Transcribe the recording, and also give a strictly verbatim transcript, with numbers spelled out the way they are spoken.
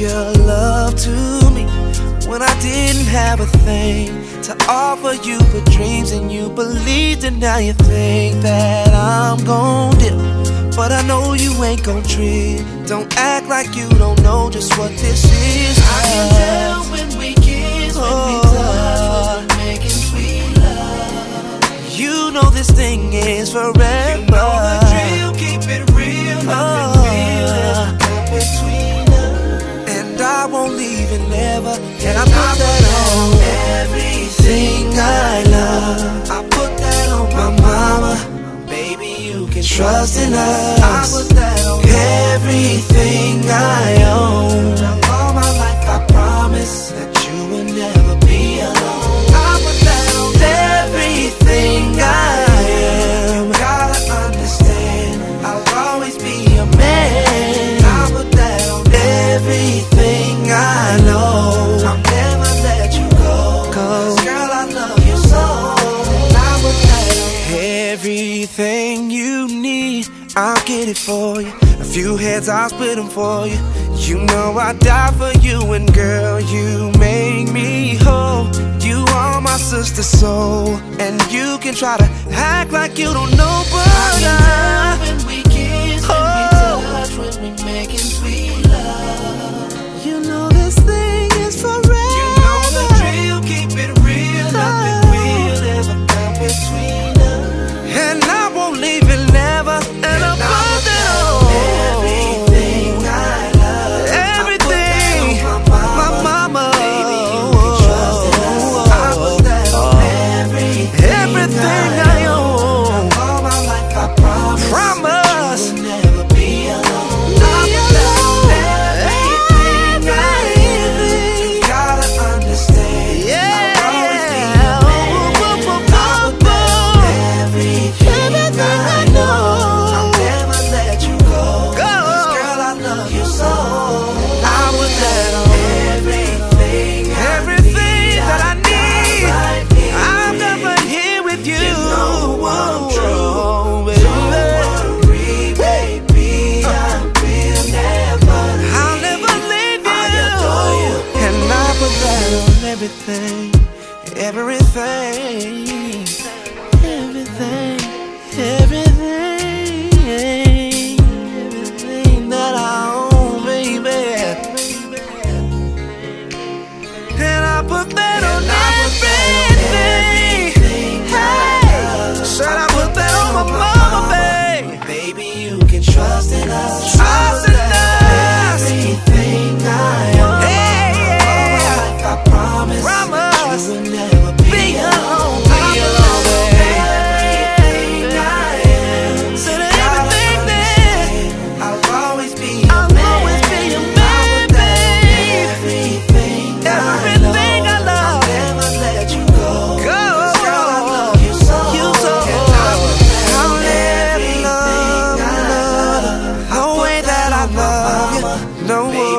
your love to me when I didn't have a thing to offer you but dreams, and you believed, and now you think that I'm gon' dip. But I know you ain't gon' trip. Don't act like you don't know just what this is. I can tell when we kiss, when we touch, when we're making sweet love. You know this thing is forever. You know the drill, keep it real. Nothing real ever come between us. And I won't leave it never. And I put that on everything I love. I put that on my mama. Baby, you can trust in us. I put that on everything I own. Now all my life I promise that you will never be alone. I put that on everything I am. Gotta understand, I'll always be a man. I put that on everything I know. I'll never let you go, Cause girl, I love you so. I put that on everything you need, I'll get it for you. A few heads, I'll split them for you. You know I die for you, and girl, you make me whole. You are my sister soul, and you can try to act like you don't know, but I can tell when we kiss, when oh. we touch, when we making sweet love. You know this thing is forever. You know the drill, keep it real. Nothing will ever come between us. And I won't leave it never. And, and I'll put that on everything I love. Everything, I put that on my my mama. Baby, you can trust in us. I put that on everything, everything I own. Now all my life I promise, Promise. you will never be alone. I put that on everything I am. You gotta understand, Yeah. I'll always be a man. I put that on everything I know. I'll never let you go, Go. 'cause girl, I love you so. I put that on everything, everything that I need. right here I'm with never here with you. You know I'm true. Oh, Don't baby. worry, baby, I will never leave. I'll never leave you. I adore you. And I put that on everything, everything, everything, everything, everything that I own, baby. And I put that on I put that on everything. everything I Hey, love. said I put that on my mama, babe. Baby, you can trust in us. Trust in us. Everything I own. Hey, yeah. I promise, Promise. you will never be, Be alone, alone. be alone, babe. Everything I am. So that Gotta everything that understand, I'll always be a I'll man. always be a I man, put that on babe. everything Everything I I know. love. I'll never let you go. Go. 'Cause girl, I love you so. You so. And I put that I'll on never everything love, I love love. the way that I love you. No Baby,